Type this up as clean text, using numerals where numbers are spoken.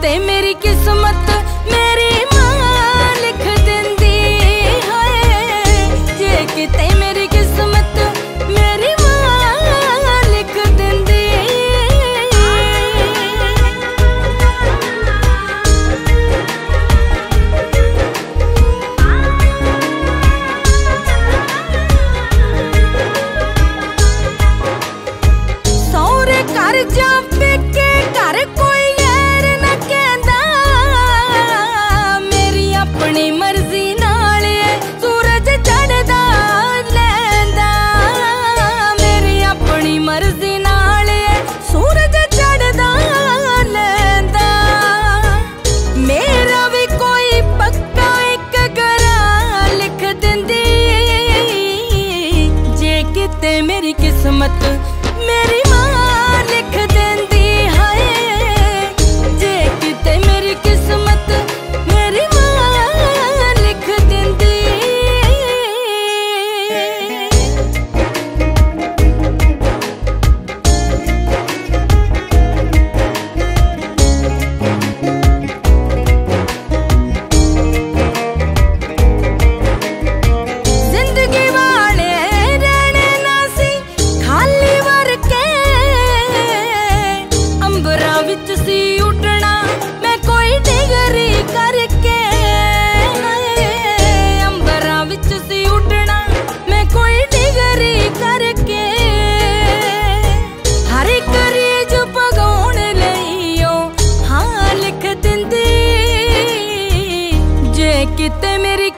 किते मेरी किस्मत मेरी मां लिख देंदी है, जे किते मेरी किस्मत मेरी मां लिख देंदी। सौरे घर जा पेके घर कोई यार न कहंदा, मेरी अपनी मर्जी नाल सूरज चढ़दा लैंदा, मेरी अपनी मर्जी नाल सूरज चढ़दा लैंदा। मेरा भी कोई पक्का एक गरा लिख देंदी, जे किते मेरी किस्मत मेरी मां लिख देंदी है, जे किते मेरी किस्मत मेरी मां लिख देंदी। जिंदगी वाले रहने ना सी खाली वर्के, अंबरा विच सी उड़ना मैं कोई डिगरी करके, अंबरा विच सी उड़ना मैं कोई डिगरी करके। हर एक रीज पगाउण लईओ हाँ लिख दिंदी, जे किते मेरी